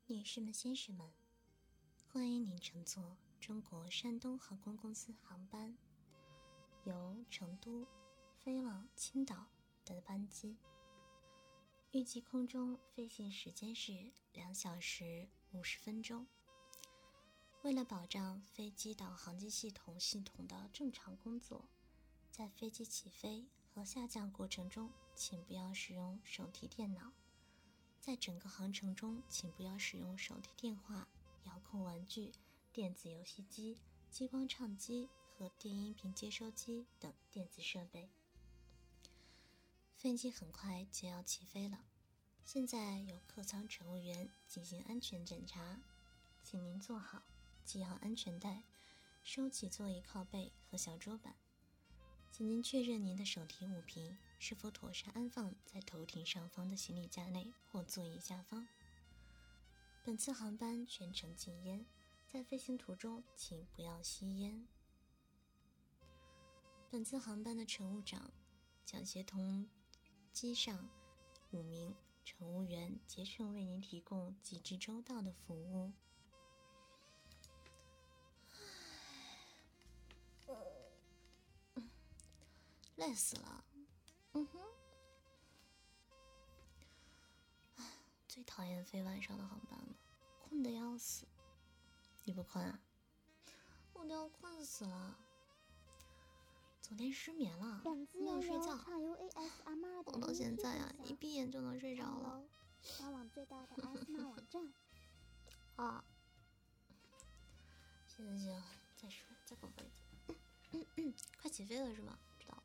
女士们、先生们，欢迎您乘坐中国山东航空公司航班由成都飞往青岛的班机，预计空中飞行时间是2小时50分钟。为了保障飞机导航机系统的正常工作，在飞机起飞和下降过程中，请不要使用手提电脑。在整个航程中，请不要使用手提电话、遥控玩具、电子游戏机、激光唱机和电音频接收机等电子设备。飞机很快就要起飞了，现在由客舱乘务员进行安全检查，请您坐好，系好安全带，收起座椅靠背和小桌板。请您确认您的手提物品是否妥善安放在头顶上方的行李架内或座椅下方。本次航班全程禁烟，在飞行途中请不要吸烟。本次航班的乘务长将协同机上5名乘务员竭诚为您提供极致周到的服务。累死了，最讨厌飞晚上的航班了，困得要死。你不困啊？我都要困死了。昨天失眠了，没有睡觉，我到现在啊，一闭眼就能睡着了。 官网最大的 ASMR 网站。 啊，行，再说，再过会子。快起飞了是吗？知道了。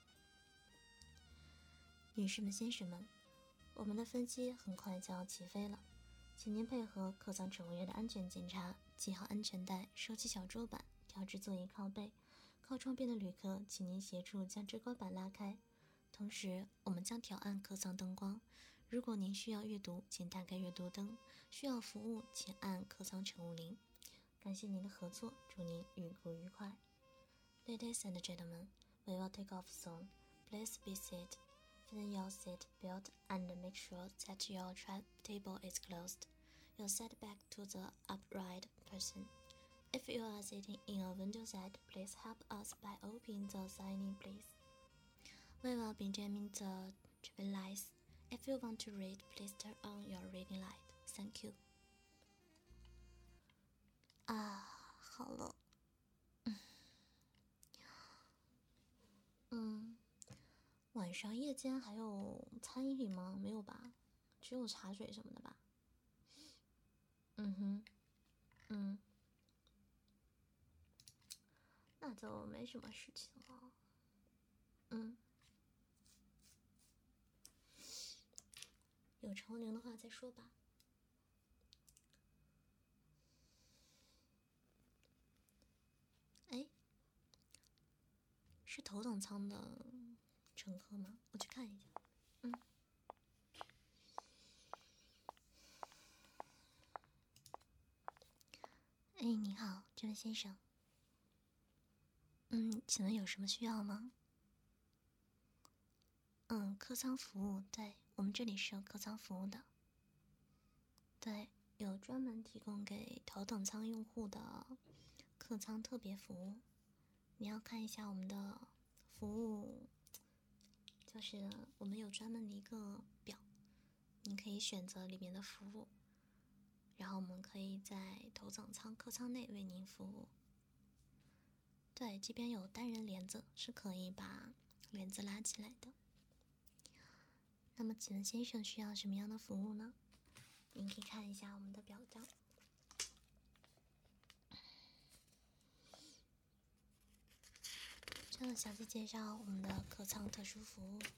女士们、先生们，我们的飞机很快就要起飞了，请您配合客舱乘务员的安全检查，系好安全带，收起小桌板，调至座椅靠背。靠窗边的旅客，请您协助将遮光板拉开。同时，我们将调暗客舱灯光。如果您需要阅读，请打开阅读灯；需要服务，请按客舱乘务铃。感谢您的合作，祝您旅途愉快。Ladies and gentlemen, we will take off soon. Please be seated. Fasten your seat belt and make sure that your table is closed. Your seat back to the upright person. If you are sitting in a window seat, please help us by opening the signing, please. We will be jamming the traffic lights. If you want to read, please turn on your reading light. Thank you. 好了。晚上夜间还有餐饮吗？没有吧，只有茶水什么的吧。那就没什么事情了。有乘务铃的话再说吧。哎，是头等舱的乘客吗？我去看一下。哎，你好，这位先生。请问有什么需要吗？客舱服务，对，我们这里是有客舱服务的。对，有专门提供给头等舱用户的客舱特别服务。你要看一下我们的服务，就是我们有专门的一个表，你可以选择里面的服务，然后我们可以在头等舱客舱内为您服务。对，这边有单人帘子，是可以把帘子拉起来的。那么请问先生需要什么样的服务呢？您可以看一下我们的表单。这详细介绍我们的客舱特殊服务。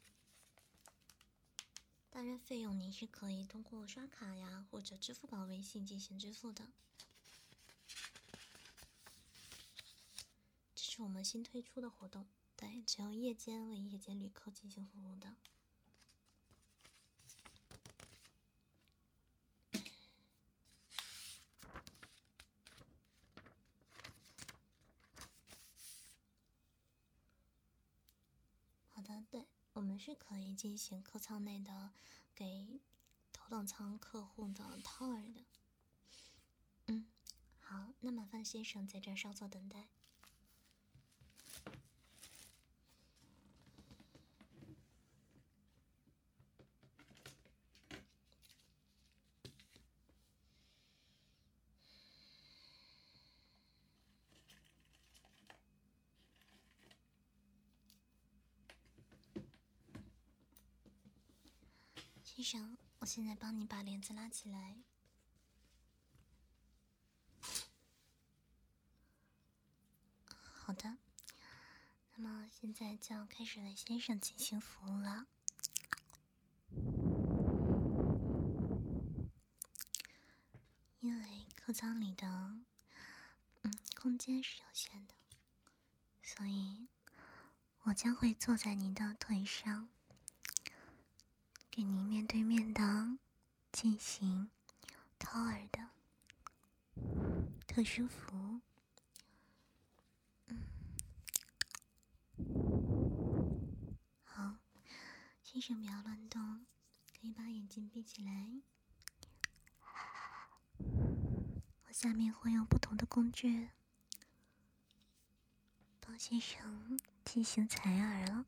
当然费用您是可以通过刷卡呀或者支付宝、微信进行支付的。这是我们新推出的活动，对，只有夜间为夜间旅客进行服务的。好的，对，我们是可以进行客舱内的给头等舱客户的 tour 的。 好，那麻烦先生在这儿稍作等待。先生，我现在帮你把帘子拉起来。好的，那么现在就要开始为先生进行服务了。因为客舱里的空间是有限的，所以我将会坐在您的腿上，给您面对面的进行掏耳的特殊服务。好，先生不要乱动，可以把眼睛闭起来。我下面会用不同的工具帮先生进行采耳了。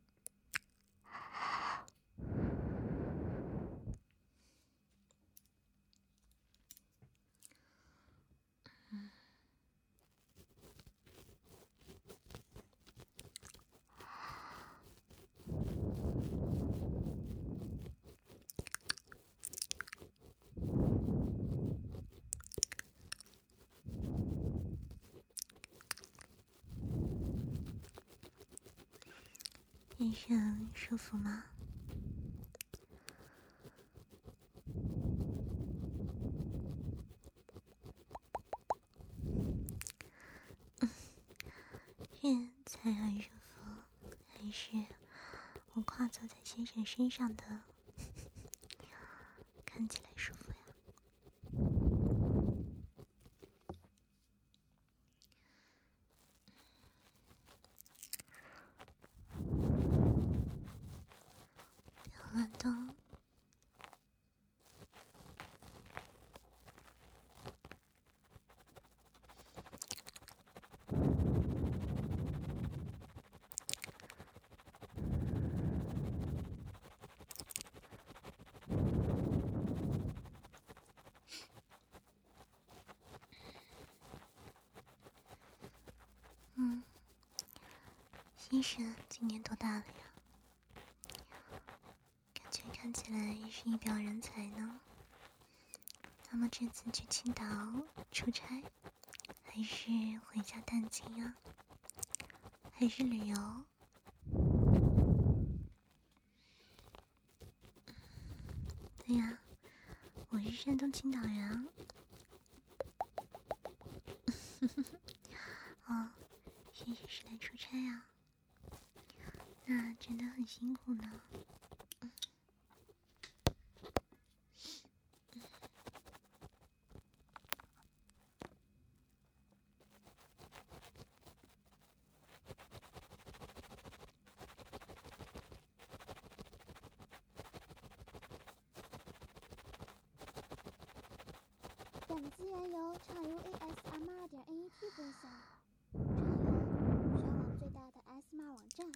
先生舒服吗？是采耳舒服，还是我跨坐在先生身上的看起来舒服呀？不要乱动。先生今年多大了呀？感觉看起来是一表人才呢。那么这次去青岛出差，还是回家探亲啊？还是旅游？对呀，我是山东青岛人啊。哦，先生是来出差啊？那真的很辛苦呢。 本资源由畅游 ASMR.NET 播下，畅游全网最大的 ASMR 网站。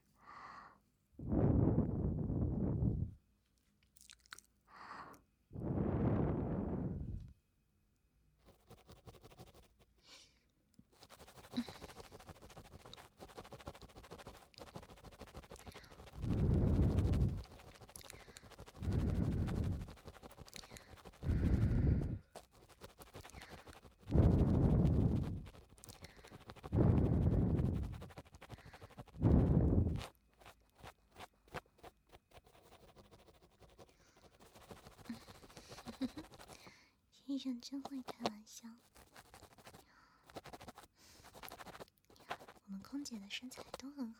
先生真会开玩笑。我们空姐的身材都很好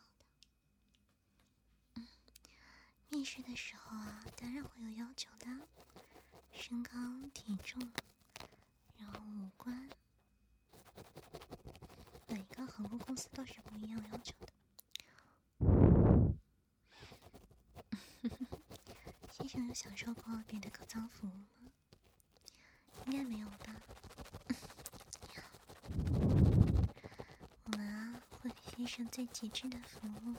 的。面试的时候啊，当然会有要求的，身高、体重，然后五官，每个航空公司都是不一样要求的。先生有享受过别的客舱服务吗？应该没有吧。 先生最极致的服务。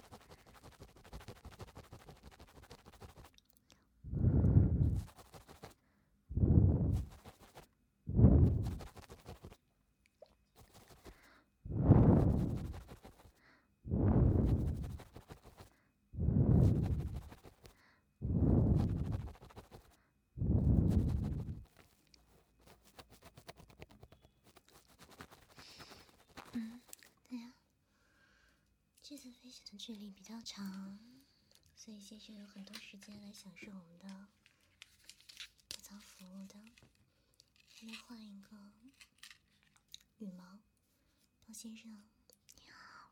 对呀，这次飞行的距离比较长，所以先生有很多时间来享受我们的卧槽服务的。还没换一个羽毛，包先生你好，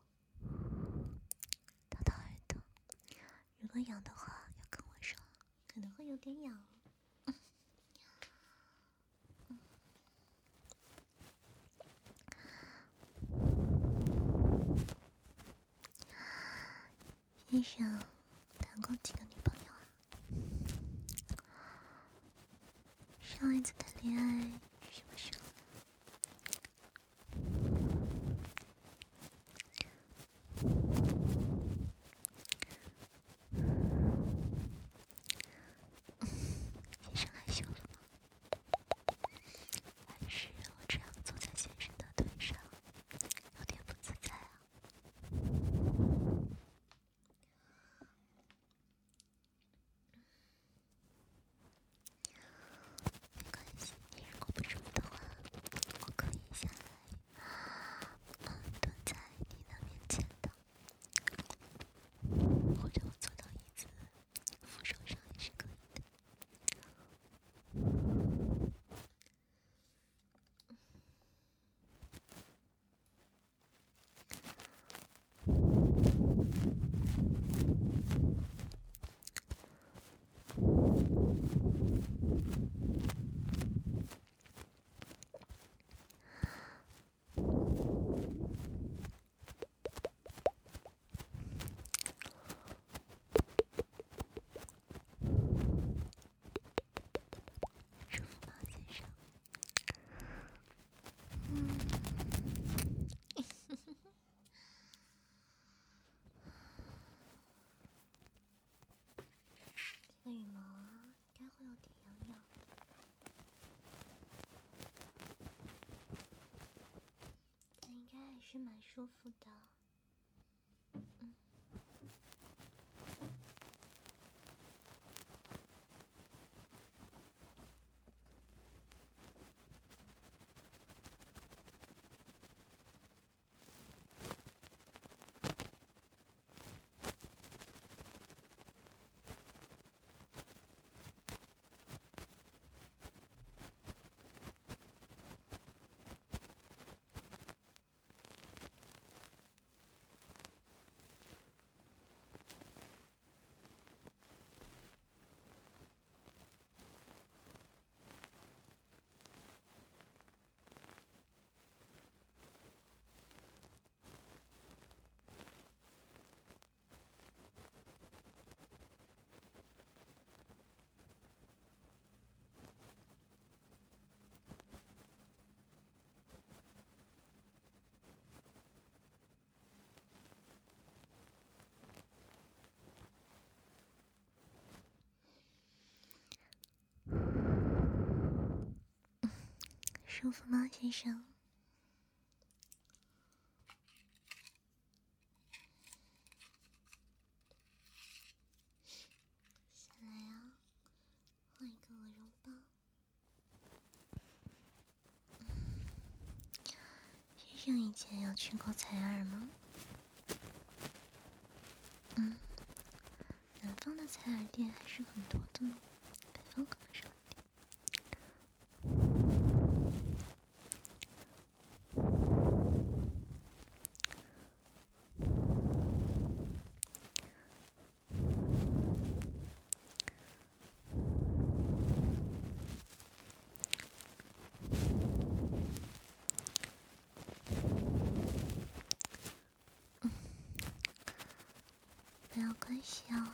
掏掏耳朵，如果痒的话要跟我说，可能会有点痒。先生谈过几个女朋友啊？上一次谈恋爱是什么时候？先生害羞了吗？还是我这样坐在先生的腿上有点不自在啊？没关系，你如果不舒服的话，我可以下来，蹲在你的面前的，或者我坐到椅子扶手上也是可以的。舒服吗，先生？这个羽毛啊，应该会有点痒痒的，但应该还是蛮舒服的。舒服吗，先生？下来啊，换一个我拥抱。先生以前有去过采耳吗？南方的采耳店还是很多的呢，北方可能少一点。没有关系哦。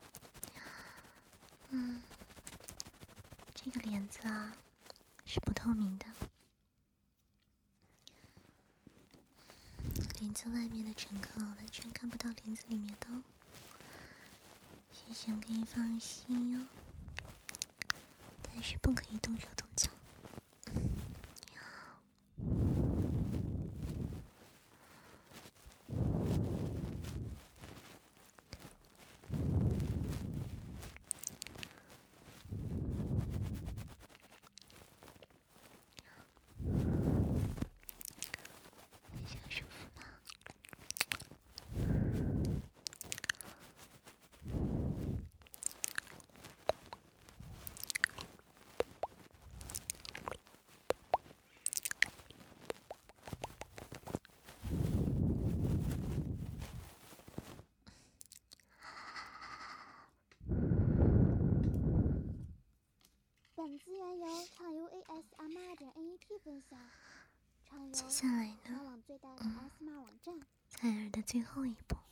这个帘子啊是不透明的， 帘子外面的乘客完全看不到帘子里面的哦。先生可以放心哟，但是不可以动手动脚。 本资源由畅游 ASMR.net 分享，畅游接下来呢， 全网最大的 ASMR 网站。 采耳的最后一步，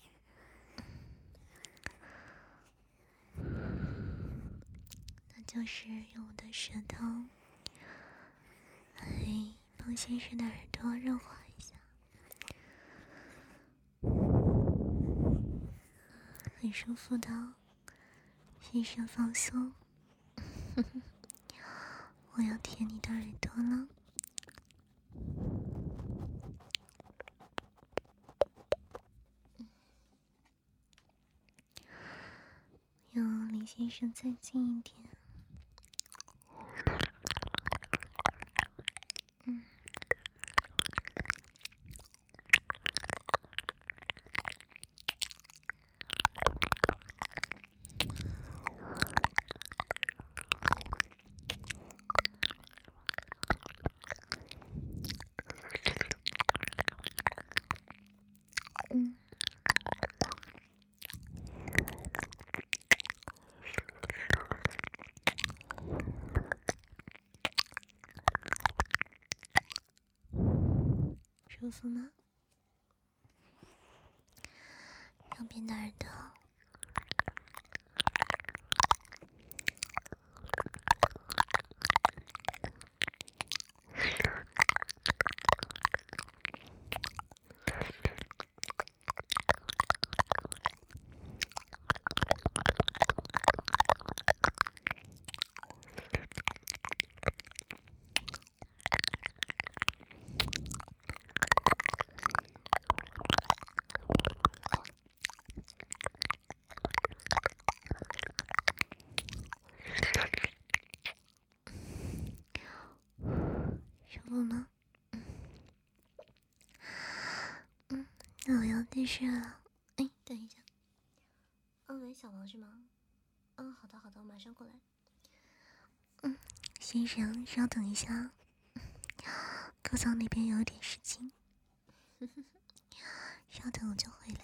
那就是用我的舌头来帮先生的耳朵润滑一下，很舒服的哦，先生放松。我要舔你的耳朵了。要离先生再近一点。舒服吗？右边的耳朵。舒服吗？那我要开始了。哎，等一下。喂，小王是吗？好的好的，我马上过来。先生，稍等一下，客舱那边有点事情，稍等我就回来。